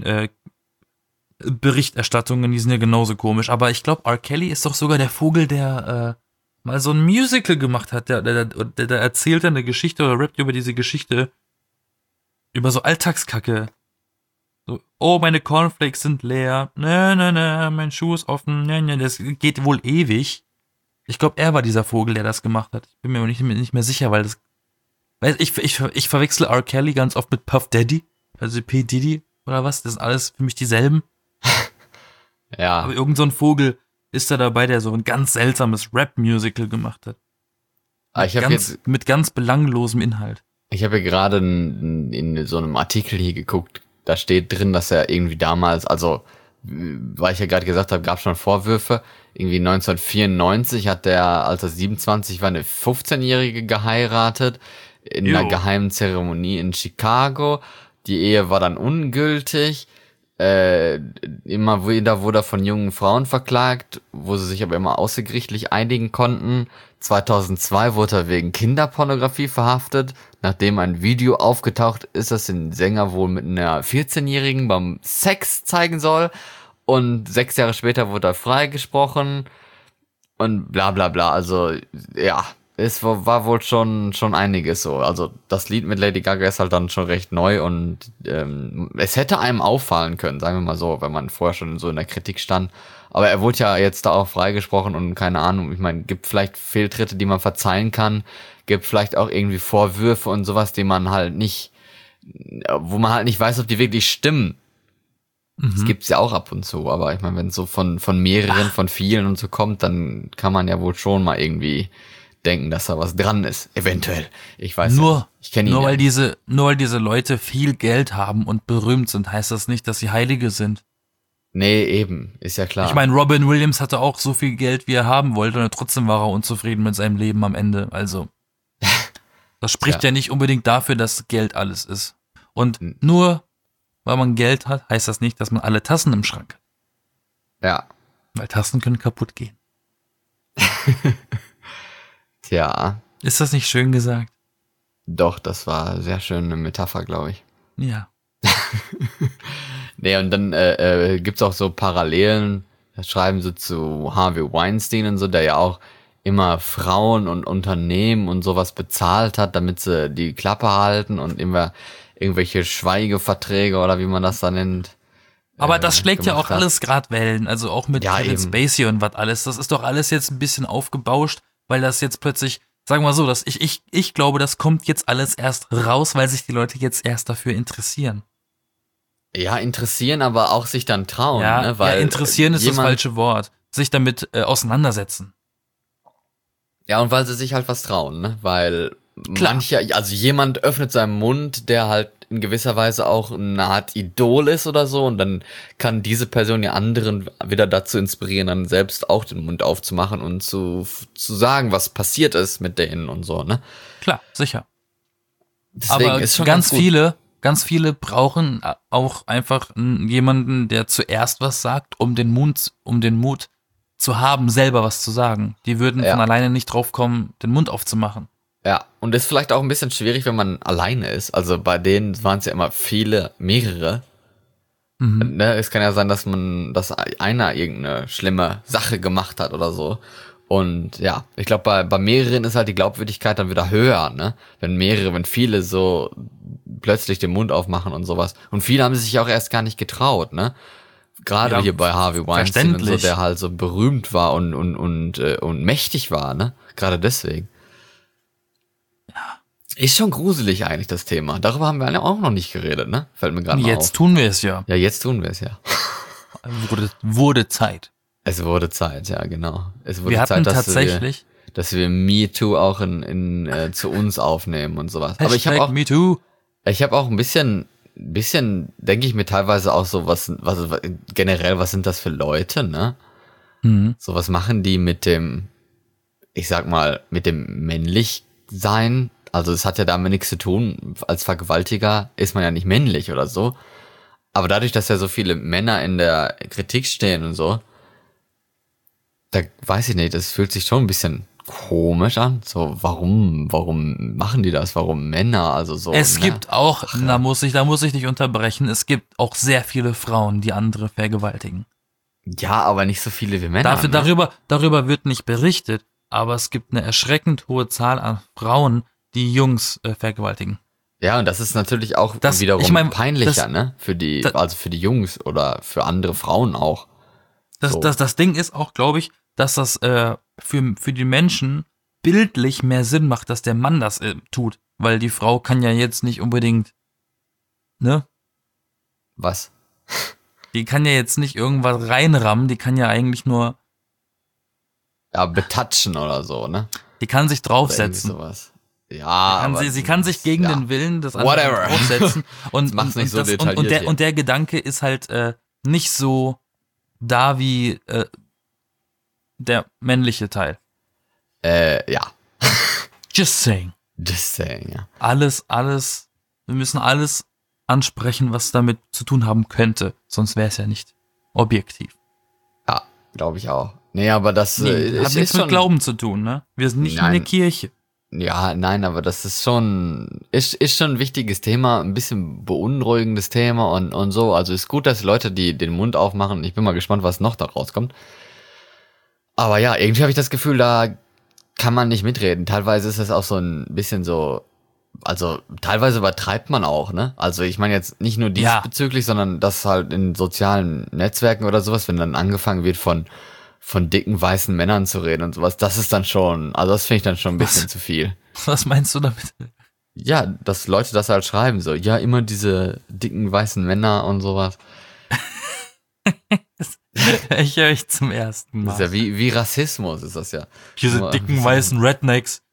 Berichterstattungen, die sind ja genauso komisch. Aber ich glaube, R. Kelly ist doch sogar der Vogel, der mal so ein Musical gemacht hat. Der erzählt dann eine Geschichte oder rappt über diese Geschichte, über so Alltagskacke. So, oh, meine Cornflakes sind leer. Mein Schuh ist offen. Das geht wohl ewig. Ich glaube, er war dieser Vogel, der das gemacht hat. Ich bin mir aber nicht mehr sicher, weil ich verwechsel R. Kelly ganz oft mit Puff Daddy, also P. Diddy oder was. Das sind alles für mich dieselben. Ja. Aber irgend so ein Vogel ist da dabei, der so ein ganz seltsames Rap-Musical gemacht hat. Mit ganz belanglosem Inhalt. Ich habe ja gerade in so einem Artikel hier geguckt, da steht drin, dass er irgendwie damals, also, weil ich ja gerade gesagt habe, gab schon Vorwürfe, irgendwie 1994 hat der, als er 27 war, eine 15-Jährige geheiratet, in einer geheimen Zeremonie in Chicago. Die Ehe war dann ungültig. Immer wieder wurde er von jungen Frauen verklagt, wo sie sich aber immer außergerichtlich einigen konnten. 2002 wurde er wegen Kinderpornografie verhaftet, nachdem ein Video aufgetaucht ist, das den Sänger wohl mit einer 14-Jährigen beim Sex zeigen soll. Und 6 Jahre später wurde er freigesprochen und bla bla bla. Also ja, es war wohl schon einiges so. Also das Lied mit Lady Gaga ist halt dann schon recht neu und es hätte einem auffallen können, sagen wir mal so, wenn man vorher schon so in der Kritik stand. Aber er wurde ja jetzt da auch freigesprochen und keine Ahnung, ich meine, gibt vielleicht Fehltritte, die man verzeihen kann, gibt vielleicht auch irgendwie Vorwürfe und sowas, die man halt nicht, wo man halt nicht weiß, ob die wirklich stimmen. Das gibt's ja auch ab und zu, aber ich meine, wenn es so von mehreren, von vielen und so kommt, dann kann man ja wohl schon mal irgendwie denken, dass da was dran ist, eventuell. Ich weiß nicht. Ich kenne ihn nur weil diese Leute viel Geld haben und berühmt sind, heißt das nicht, dass sie Heilige sind. Nee, eben, ist ja klar. Ich meine, Robin Williams hatte auch so viel Geld, wie er haben wollte, und trotzdem war er unzufrieden mit seinem Leben am Ende. Also, das spricht ja nicht unbedingt dafür, dass Geld alles ist. Und nur weil man Geld hat, heißt das nicht, dass man alle Tassen im Schrank hat. Ja. Weil Tassen können kaputt gehen. Tja. Ist das nicht schön gesagt? Doch, das war sehr schön eine Metapher, glaube ich. Ja. Nee, und dann gibt's auch so Parallelen, das schreiben sie zu Harvey Weinstein und so, der ja auch immer Frauen und Unternehmen und sowas bezahlt hat, damit sie die Klappe halten und immer irgendwelche Schweigeverträge oder wie man das da nennt. Aber das schlägt ja auch hat. alles grad Wellen, also auch mit Kevin Spacey und was alles. Das ist doch alles jetzt ein bisschen aufgebauscht, weil das jetzt plötzlich, sagen wir mal so, dass ich glaube, das kommt jetzt alles erst raus, weil sich die Leute jetzt erst dafür interessieren. Ja, interessieren, aber auch sich dann trauen, Ja, ne? Weil interessieren ist das falsche Wort. Sich damit auseinandersetzen. Ja, und weil sie sich halt was trauen, ne? Weil mancher, also jemand öffnet seinen Mund, der halt in gewisser Weise auch eine Art Idol ist oder so, und dann kann diese Person die anderen wieder dazu inspirieren, dann selbst auch den Mund aufzumachen und zu sagen, was passiert ist mit denen und so, ne? Klar, sicher. Deswegen aber ist schon ganz viele brauchen auch einfach jemanden, der zuerst was sagt, um den Mut zu haben, selber was zu sagen. Die würden von alleine nicht drauf kommen, den Mund aufzumachen. Ja, und ist vielleicht auch ein bisschen schwierig, wenn man alleine ist. Also bei denen waren es ja immer mehrere. Ne, es kann ja sein, dass einer irgendeine schlimme Sache gemacht hat oder so. Und ja, ich glaube, bei mehreren ist halt die Glaubwürdigkeit dann wieder höher, ne? Wenn viele so plötzlich den Mund aufmachen und sowas. Und viele haben sich ja auch erst gar nicht getraut, ne? Gerade hier bei Harvey Weinstein und so, der halt so berühmt war und mächtig war, ne? Gerade deswegen. Ja. Ist schon gruselig eigentlich, das Thema. Darüber haben wir auch noch nicht geredet, ne? Fällt mir gerade mal auf. Jetzt tun wir es ja. Ja, jetzt tun wir es ja. Wurde Zeit. Es wurde Zeit, ja, genau. Es wurde wir hatten Zeit, dass wir MeToo auch zu uns aufnehmen und sowas. Aber ich habe auch MeToo. Ich habe auch ein bisschen denke ich mir teilweise auch so, was generell, was sind das für Leute, ne? Mhm. So, was machen die mit dem, ich sag mal, mit dem Männlichsein? Also es hat ja damit nichts zu tun. Als Vergewaltiger ist man ja nicht männlich oder so. Aber dadurch, dass ja so viele Männer in der Kritik stehen und so, da weiß ich nicht, das fühlt sich schon ein bisschen komisch an. So, warum machen die das? Warum Männer? Also so. Es ne? gibt auch, da muss ich dich unterbrechen, es gibt auch sehr viele Frauen, die andere vergewaltigen. Ja, aber nicht so viele wie Männer. ne? Darüber wird nicht berichtet, aber es gibt eine erschreckend hohe Zahl an Frauen, die Jungs vergewaltigen. Ja, und das ist natürlich auch Das- wiederum ich mein, peinlicher, das- ne? Für die, das- also für die Jungs oder für andere Frauen auch. So. Das Ding ist auch, glaube ich, dass das für die Menschen bildlich mehr Sinn macht, dass der Mann das tut. Weil die Frau kann ja jetzt nicht unbedingt, ne? Was? Die kann ja jetzt nicht irgendwas reinrammen, die kann ja eigentlich nur, Ja, betatschen oder so, ne? die kann sich Oder irgendwie draufsetzen. sowas. Ja, aber Sie kann sich gegen ja. den Willen des anderen Whatever. draufsetzen. Und, mach's nicht so und, detailliert hier. und der Gedanke ist halt nicht so da wie der männliche Teil. Ja. Just saying. Just saying, ja. Wir müssen alles ansprechen, was damit zu tun haben könnte. Sonst wäre es ja nicht objektiv. Ja, glaube ich auch. Nee, aber das Hat ist nichts schon, mit Glauben zu tun, ne? Wir sind nicht Nein. eine Kirche. Ja, nein, aber das ist schon, ist schon ein wichtiges Thema, ein bisschen beunruhigendes Thema und so. Also ist gut, dass Leute, die den Mund aufmachen. Ich bin mal gespannt, was noch da rauskommt. Aber ja, irgendwie habe ich das Gefühl, da kann man nicht mitreden. Teilweise ist es auch so ein bisschen so, also teilweise übertreibt man auch, ne? Also ich meine jetzt nicht nur Ja. diesbezüglich, sondern das halt in sozialen Netzwerken oder sowas, wenn dann angefangen wird von dicken weißen Männern zu reden und sowas, das ist dann schon, also das finde ich dann schon ein bisschen zu viel. Was meinst du damit? Ja, dass Leute das halt schreiben, so, ja, immer diese dicken weißen Männer und sowas. Ich höre ich zum ersten Das ist Mal. ja wie Rassismus, ist das ja. Diese Immer- dicken weißen Rednecks.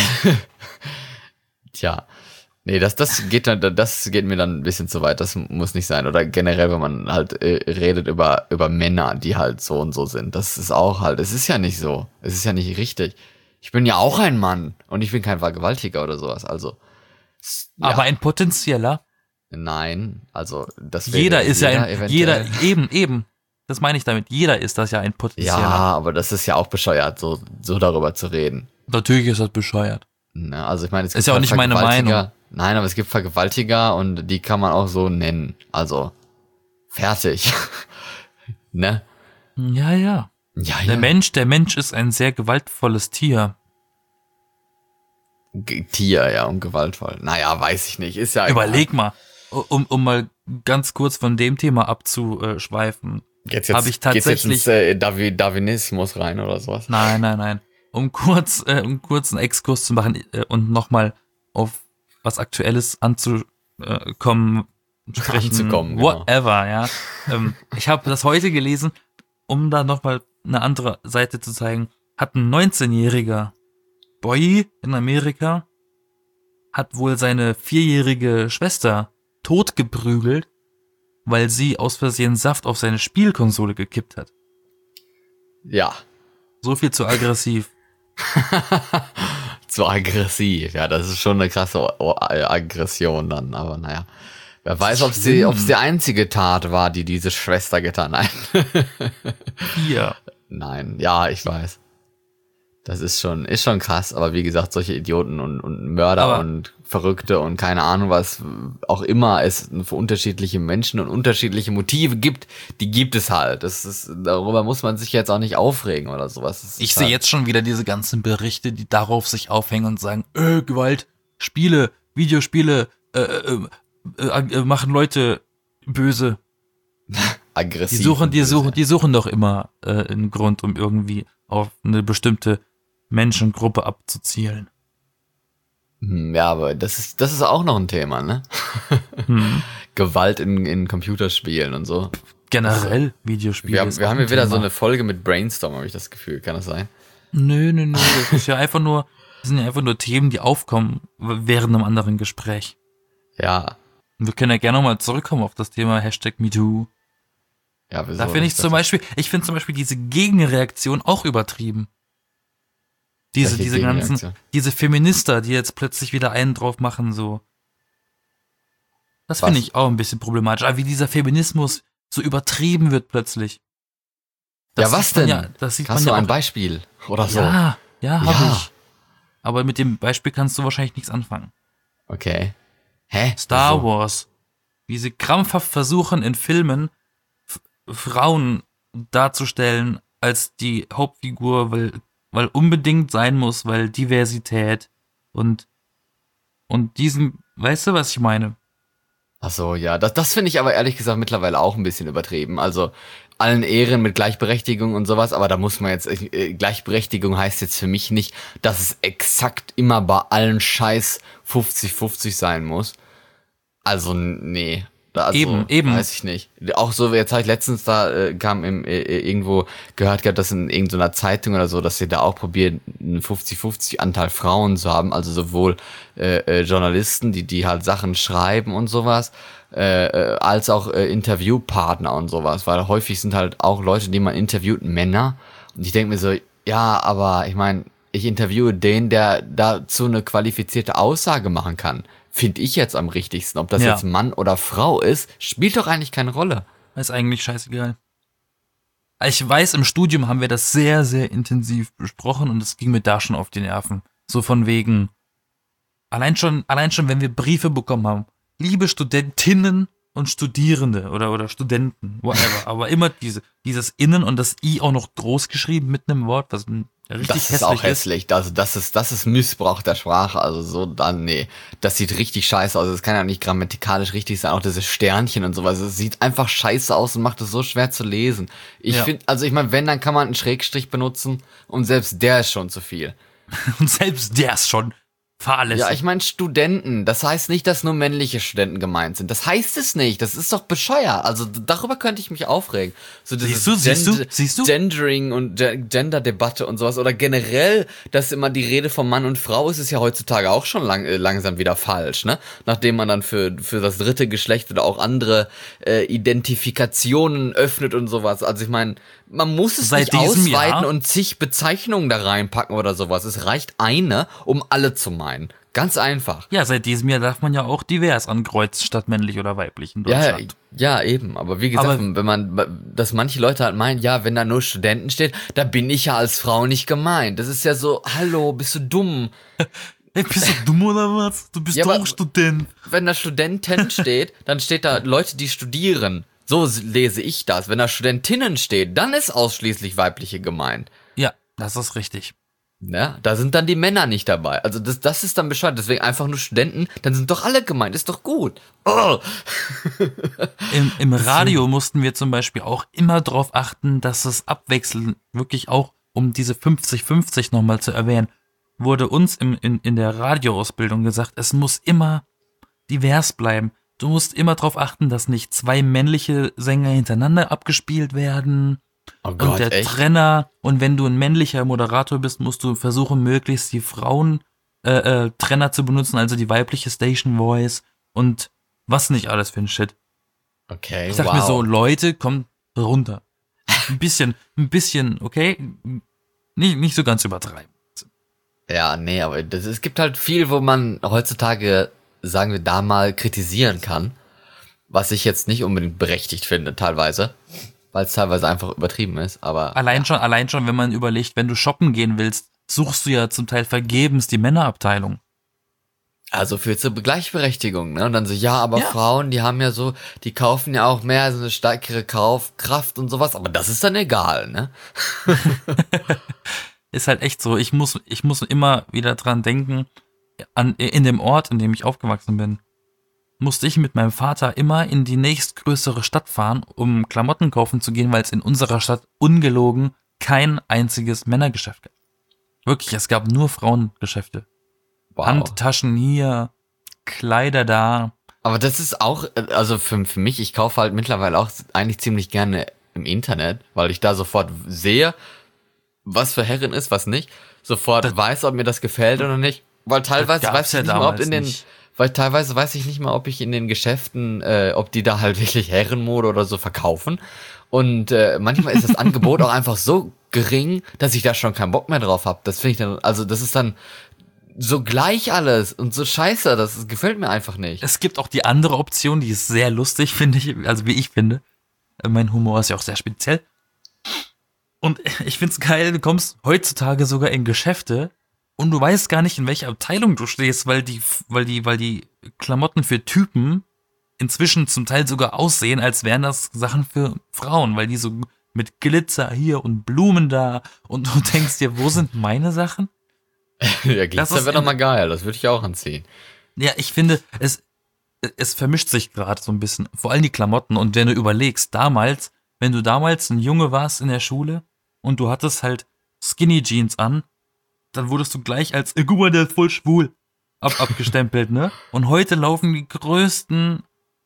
Tja. Nee, das geht mir dann ein bisschen zu weit, das muss nicht sein. Oder generell, wenn man halt redet über Männer, die halt so und so sind. Das ist auch halt, es ist ja nicht so. Es ist ja nicht richtig. Ich bin ja auch ein Mann und ich bin kein Vergewaltiger oder sowas. Also, ja, Aber ein potenzieller. nein, also das wäre Jeder ist ja ein, eventuell. eben. Das meine ich damit. Jeder ist das ja ein potenzieller. Ja, aber das ist ja auch bescheuert, so darüber zu reden. Natürlich ist das bescheuert. Ne, also ich meine, es Ist gibt ja auch halt nicht meine Vergewaltiger. Meinung. Nein, aber es gibt Vergewaltiger und die kann man auch so nennen. Also fertig. Ne? Ja, ja. Ja, Der Mensch ist ein sehr gewaltvolles Tier. Tier, ja, und gewaltvoll. Naja, weiß ich nicht. Ist ja egal. Überleg mal, um mal ganz kurz von dem Thema abzuschweifen. Jetzt hab ich tatsächlich- geht's jetzt ins Darwinismus rein oder sowas. Nein. Um kurz einen Exkurs zu machen und nochmal auf was Aktuelles anzukommen, sprechen, Anzukommen, genau. whatever, ja. Ich habe das heute gelesen, um da nochmal eine andere Seite zu zeigen. Hat ein 19-jähriger Boy in Amerika, hat wohl seine 4-jährige Schwester totgeprügelt, weil sie aus Versehen Saft auf seine Spielkonsole gekippt hat. Ja. So viel zu aggressiv. Zu aggressiv. Ja, das ist schon eine krasse Aggression dann, aber naja. Wer weiß, ob es die einzige Tat war, die diese Schwester getan hat. Hier. Nein, ja, ich weiß. Das ist schon krass, aber wie gesagt, solche Idioten und Mörder Aber- und Verrückte und keine Ahnung, was auch immer es für unterschiedliche Menschen und unterschiedliche Motive gibt, die gibt es halt. Darüber muss man sich jetzt auch nicht aufregen oder sowas. Das ist Ich halt, sehe jetzt schon wieder diese ganzen Berichte, die darauf sich aufhängen und sagen, Gewalt, Spiele, Videospiele, machen Leute böse. aggressiv. Die suchen doch immer einen Grund, um irgendwie auf eine bestimmte Menschengruppe abzuzielen. Ja, aber das ist auch noch ein Thema, ne? Gewalt in Computerspielen und so. Generell Videospiele. Wir ist haben auch hier ein wieder Thema. so eine Folge mit Brainstorm, habe ich das Gefühl. Kann das sein? Nö. Das ist ja einfach nur, das sind ja einfach nur Themen, die aufkommen während einem anderen Gespräch. Ja. Und wir können ja gerne nochmal zurückkommen auf das Thema #MeToo. Ja, wieso? Da finde ich ich finde zum Beispiel diese Gegenreaktion auch übertrieben. Welche Diese Gegenreaktion? diese Feminister, die jetzt plötzlich wieder einen drauf machen, so. Das finde Was? ich auch ein bisschen problematisch. Aber wie dieser Feminismus so übertrieben wird plötzlich. Ja, was denn? Das sieht man Hast du ja ein auch. Beispiel oder so? Ja, habe Ja. ich. Aber mit dem Beispiel kannst du wahrscheinlich nichts anfangen. Okay. Hä? Star Wieso? Wars. Wie sie krampfhaft versuchen, in Filmen Frauen darzustellen als die Hauptfigur, weil unbedingt sein muss, weil Diversität und diesen, weißt du, was ich meine? Ach so, ja, das finde ich aber ehrlich gesagt mittlerweile auch ein bisschen übertrieben. Also allen Ehren mit Gleichberechtigung und sowas, aber da muss man jetzt, Gleichberechtigung heißt jetzt für mich nicht, dass es exakt immer bei allen Scheiß 50-50 sein muss. Also, nee. Also, Eben. weiß ich nicht. Auch so, jetzt habe ich letztens kam irgendwo gehört gehabt, dass in irgendeiner Zeitung oder so, dass sie da auch probieren, einen 50-50 Anteil Frauen zu haben, also sowohl Journalisten, die halt Sachen schreiben und sowas, als auch Interviewpartner und sowas, weil häufig sind halt auch Leute, die man interviewt, Männer. Und ich denke mir so, ja, aber ich meine, ich interviewe den, der dazu eine qualifizierte Aussage machen kann. Finde ich jetzt am richtigsten. Ob das Ja. jetzt Mann oder Frau ist, spielt doch eigentlich keine Rolle. Ist eigentlich scheißegal. Ich weiß, im Studium haben wir das sehr, sehr intensiv besprochen und es ging mir da schon auf die Nerven. So von wegen, allein schon, wenn wir Briefe bekommen haben, liebe Studentinnen und Studierende oder Studenten, whatever, aber immer dieses Innen und das I auch noch groß geschrieben mit einem Wort, was richtig Das ist hässlich auch hässlich. Also das ist Missbrauch der Sprache. Also so dann, nee. Das sieht richtig scheiße aus. Das kann ja nicht grammatikalisch richtig sein. Auch diese Sternchen und sowas. Es sieht einfach scheiße aus und macht es so schwer zu lesen. Ich Ja. finde, also ich meine, wenn, dann kann man einen Schrägstrich benutzen und selbst der ist schon zu viel. Und selbst der ist schon fahrlässig. Ja, ich meine Studenten. Das heißt nicht, dass nur männliche Studenten gemeint sind. Das heißt es nicht. Das ist doch bescheuert. Also darüber könnte ich mich aufregen. So dieses Siehst du? Gendering und Gender-Debatte und sowas. Oder generell, dass immer die Rede von Mann und Frau ist ja heutzutage auch schon langsam wieder falsch, ne? Nachdem man dann für das dritte Geschlecht oder auch andere Identifikationen öffnet und sowas. Also ich meine, man muss es Seit nicht diesem ausweiten Jahr? und zig Bezeichnungen da reinpacken oder sowas. Es reicht eine, um alle zu meinen. Ganz einfach. Ja, seit diesem Jahr darf man ja auch divers ankreuzen, statt männlich oder weiblich in Ja, Deutschland. ja, eben. Aber wie gesagt, Aber- wenn man, dass manche Leute halt meinen, ja, wenn da nur Studenten steht, da bin ich ja als Frau nicht gemeint. Das ist ja so, hallo, bist du dumm? Hey, bist du dumm oder was? Du bist Ja, doch aber- auch Student. Wenn da Studenten steht, dann steht da Leute, die studieren. So lese ich das. Wenn da Studentinnen steht, dann ist ausschließlich weibliche gemeint. Ja, das ist richtig. Ne? Da sind dann die Männer nicht dabei. Also das ist dann Bescheid. Deswegen einfach nur Studenten, dann sind doch alle gemeint. Ist doch gut. Oh. Im Radio mussten wir zum Beispiel auch immer darauf achten, dass es abwechselnd wirklich auch, um diese 50-50 nochmal zu erwähnen, wurde uns in der Radioausbildung gesagt, es muss immer divers bleiben. Du musst immer darauf achten, dass nicht zwei männliche Sänger hintereinander abgespielt werden. Oh Und Gott, der echt? Trenner, und wenn du ein männlicher Moderator bist, musst du versuchen, möglichst die Frauen Trenner zu benutzen, also die weibliche Station Voice und was nicht alles für ein Shit. Okay, Ich dachte mir so, Leute, kommt runter. Ein bisschen, okay? Nicht so ganz übertreiben. Ja, nee, aber es gibt halt viel, wo man heutzutage, sagen wir da mal, kritisieren kann. Was ich jetzt nicht unbedingt berechtigt finde, teilweise. Weil es teilweise einfach übertrieben ist, aber. Allein schon, wenn man überlegt, wenn du shoppen gehen willst, suchst du ja zum Teil vergebens die Männerabteilung. Also für zur Gleichberechtigung, ne? Und dann so, ja, aber Ja. Frauen, die haben ja so, die kaufen ja auch mehr, so eine stärkere Kaufkraft und sowas, aber das ist dann egal, ne? Ist halt echt so, ich muss immer wieder dran denken, in dem Ort, in dem ich aufgewachsen bin, musste ich mit meinem Vater immer in die nächstgrößere Stadt fahren, um Klamotten kaufen zu gehen, weil es in unserer Stadt ungelogen kein einziges Männergeschäft gab. Wirklich, es gab nur Frauengeschäfte. Wow. Handtaschen hier, Kleider da. Aber das ist auch, also für mich, ich kaufe halt mittlerweile auch eigentlich ziemlich gerne im Internet, weil ich da sofort sehe, was für Herren ist, was nicht. Sofort weiß, ob mir das gefällt oder nicht. Weil teilweise Das weiß gab's ich ja nicht mal, ob damals nicht. weil teilweise weiß ich nicht mal, ob ich in den Geschäften, ob die da halt wirklich Herrenmode oder so verkaufen. Und manchmal ist das Angebot auch einfach so gering, dass ich da schon keinen Bock mehr drauf habe. Das finde ich dann, also das ist dann so gleich alles und so scheiße, das gefällt mir einfach nicht. Es gibt auch die andere Option, die ist sehr lustig, finde ich, also wie ich finde. Mein Humor ist ja auch sehr speziell. Und ich find's geil, du kommst heutzutage sogar in Geschäfte und du weißt gar nicht, in welcher Abteilung du stehst, weil die Klamotten für Typen inzwischen zum Teil sogar aussehen, als wären das Sachen für Frauen, weil die so mit Glitzer hier und Blumen da und du denkst dir, wo sind meine Sachen? Ja, Glitzer wäre doch mal geil, das würde ich auch anziehen. Ja, ich finde, es vermischt sich gerade so ein bisschen, vor allem die Klamotten. Und wenn du überlegst, wenn du damals ein Junge warst in der Schule und du hattest halt Skinny Jeans an, dann wurdest du gleich als, guck mal, der ist voll schwul, abgestempelt, ne? Und heute laufen die größten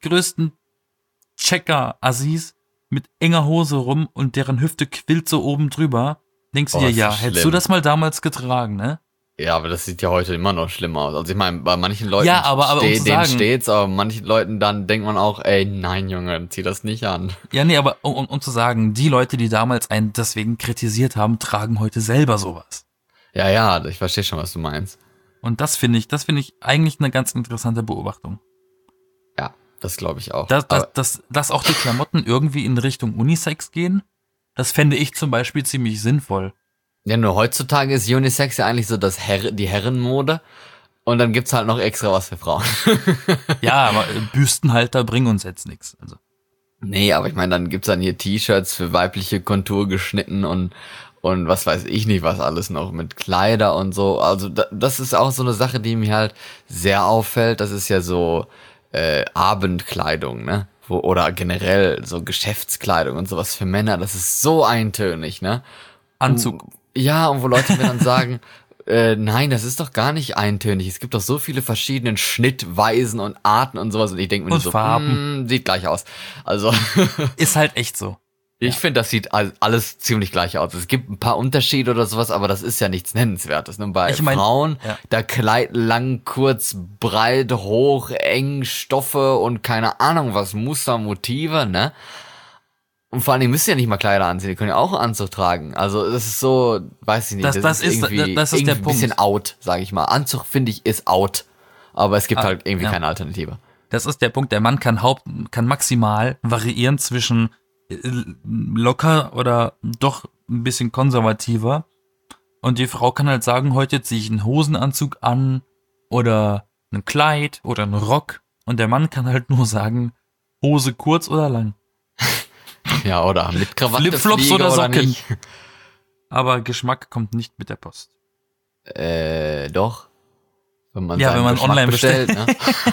Checker-Assis mit enger Hose rum und deren Hüfte quillt so oben drüber. Denkst du dir, ja, hättest du das mal damals getragen, ne? Ja, aber das sieht ja heute immer noch schlimm aus. Also ich meine, bei manchen Leuten ja, aber denen steht's, aber manchen Leuten dann denkt man auch, ey, nein, Junge, zieh das nicht an. Ja, nee, aber um zu sagen, die Leute, die damals einen deswegen kritisiert haben, tragen heute selber sowas. Ja, ich verstehe schon, was du meinst. Und das finde ich eigentlich eine ganz interessante Beobachtung. Ja, das glaube ich auch. Dass auch die Klamotten irgendwie in Richtung Unisex gehen, das fände ich zum Beispiel ziemlich sinnvoll. Ja, nur heutzutage ist Unisex ja eigentlich so die Herrenmode. Und dann gibt's halt noch extra was für Frauen. Ja, aber Büstenhalter bringen uns jetzt nichts. Also. Nee, aber ich meine, dann gibt's dann hier T-Shirts für weibliche Kontur geschnitten und was weiß ich nicht, was alles noch mit Kleider und so. Also das ist auch so eine Sache, die mir halt sehr auffällt. Das ist ja so Abendkleidung, ne? Oder generell so Geschäftskleidung und sowas für Männer. Das ist so eintönig, ne? Anzug. Ja, und wo Leute mir dann sagen, nein, das ist doch gar nicht eintönig. Es gibt doch so viele verschiedene Schnittweisen und Arten und sowas. Und ich denke mir so, Farben. Sieht gleich aus. Also ist halt echt so. Ich finde, das sieht alles ziemlich gleich aus. Es gibt ein paar Unterschiede oder sowas, aber das ist ja nichts Nennenswertes. Nur bei Frauen, da Kleid lang, kurz, breit, hoch, eng, Stoffe und keine Ahnung was, Muster, Motive, ne? Und vor allem, die müssen ja nicht mal Kleider anziehen, die können ja auch einen Anzug tragen. Also das ist so, weiß ich nicht, das ist irgendwie der Punkt. Ein bisschen out, sage ich mal. Anzug, finde ich, ist out. Aber es gibt halt irgendwie keine Alternative. Das ist der Punkt, der Mann kann maximal variieren zwischen locker oder doch ein bisschen konservativer. Und die Frau kann halt sagen, heute ziehe ich einen Hosenanzug an oder ein Kleid oder einen Rock. Und der Mann kann halt nur sagen, Hose kurz oder lang. Ja, oder mit Krawatte, Flipflops Fliege oder Socken. Nicht. Aber Geschmack kommt nicht mit der Post. Doch. Wenn man online bestellt. Ne?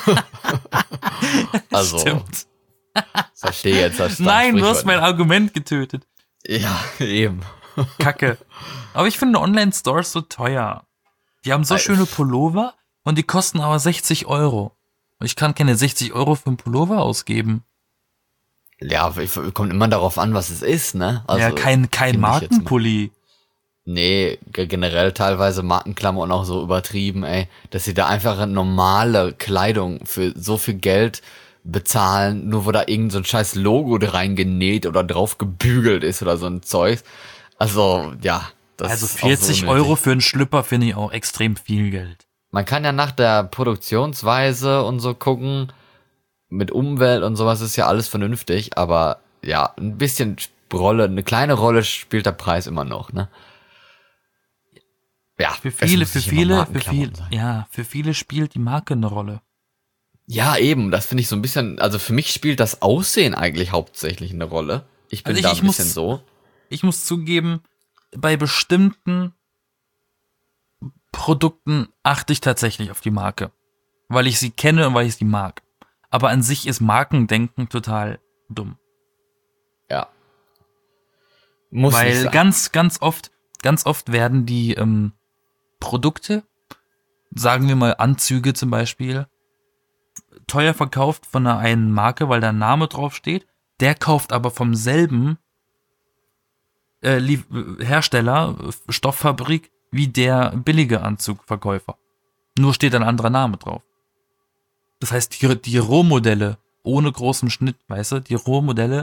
Also, stimmt. Verstehe jetzt das. Nein, du hast mein Argument getötet. Ja, eben. Kacke. Aber ich finde Online-Stores so teuer. Die haben so schöne Pullover und die kosten aber 60 Euro. Und ich kann keine 60 Euro für einen Pullover ausgeben. Ja, kommt immer darauf an, was es ist, ne? Also, ja, kein Markenpulli. Nee, generell teilweise Markenklamotten auch so übertrieben, ey. Dass sie da einfach normale Kleidung für so viel Geld bezahlen, nur wo da irgend so ein scheiß Logo reingenäht oder drauf gebügelt ist oder so ein Zeug. Also, ja. Das Also ist 40 so Euro für einen Schlüpper finde ich auch extrem viel Geld. Man kann ja nach der Produktionsweise und so gucken, mit Umwelt und sowas ist ja alles vernünftig, aber ja, ein bisschen eine kleine Rolle spielt der Preis immer noch, ne? Ja, für viele spielt die Marke eine Rolle. Ja, eben, das finde ich so ein bisschen, also für mich spielt das Aussehen eigentlich hauptsächlich eine Rolle. Ich bin da ein bisschen so. Ich muss zugeben, bei bestimmten Produkten achte ich tatsächlich auf die Marke, weil ich sie kenne und weil ich sie mag. Aber an sich ist Markendenken total dumm. Ja. Muss nicht sein. Weil ganz oft werden die Produkte, sagen wir mal Anzüge zum Beispiel, teuer verkauft von einer einen Marke, weil da ein Name drauf steht. Der kauft aber vom selben Hersteller, Stofffabrik, wie der billige Anzugverkäufer. Nur steht ein anderer Name drauf. Das heißt, die Rohmodelle ohne großen Schnitt, weißt du, die Rohmodelle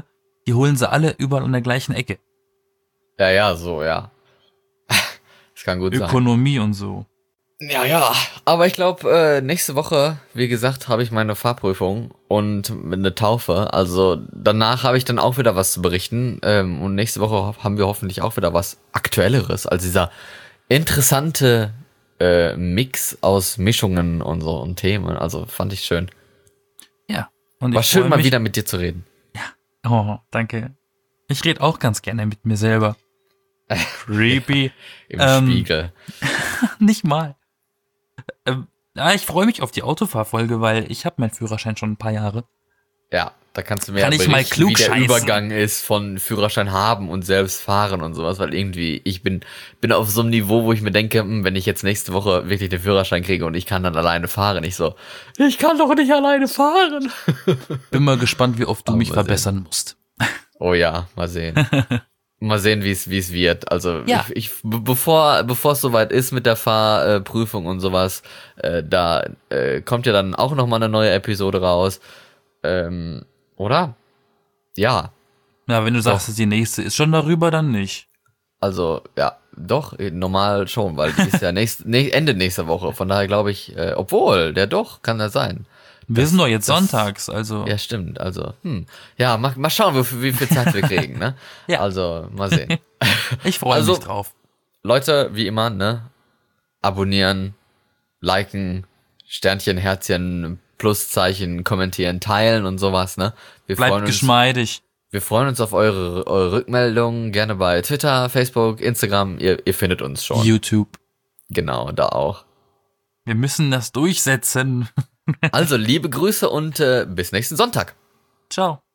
Die holen sie alle überall an der gleichen Ecke. Ja, so, ja. Das kann gut sein. Ökonomie und so. Ja, aber ich glaube, nächste Woche, wie gesagt, habe ich meine Fahrprüfung und eine Taufe. Also danach habe ich dann auch wieder was zu berichten. Und nächste Woche haben wir hoffentlich auch wieder was Aktuelleres als dieser interessante Mix aus Mischungen und so und Themen. Also fand ich schön. Ja. Und war schön, mal wieder mit dir zu reden. Ja. Oh, danke. Ich rede auch ganz gerne mit mir selber. Creepy. Im Spiegel. Nicht mal. Ich freue mich auf die Autofahrfolge, weil ich habe meinen Führerschein schon ein paar Jahre. Ja, da kannst du mir berichten, wie der Übergang ist von Führerschein haben und selbst fahren und sowas, weil irgendwie ich bin auf so einem Niveau, wo ich mir denke, wenn ich jetzt nächste Woche wirklich den Führerschein kriege und ich kann dann alleine fahren, ich kann doch nicht alleine fahren. Bin mal gespannt, wie oft du mich verbessern musst. Oh ja, mal sehen. Mal sehen, wie es wird. Also ja. Bevor es soweit ist mit der Fahrprüfung und sowas, da kommt ja dann auch noch mal eine neue Episode raus. Oder? Ja. Ja, wenn du sagst, dass die nächste ist schon darüber, dann nicht. Also, ja, doch, normal schon, weil die ist ja Ende nächster Woche. Von daher glaube ich, kann das sein. Wir sind doch jetzt sonntags, also. Ja, stimmt, also, ja, mal schauen, wie viel Zeit wir kriegen, ne? Ja. Also, mal sehen. Ich freue mich drauf. Leute, wie immer, ne? Abonnieren, liken, Sternchen, Herzchen, Pluszeichen, kommentieren, teilen und sowas, ne? Bleibt geschmeidig. Wir freuen uns auf eure Rückmeldungen, gerne bei Twitter, Facebook, Instagram, ihr findet uns schon. YouTube. Genau, da auch. Wir müssen das durchsetzen. Also, liebe Grüße und bis nächsten Sonntag. Ciao.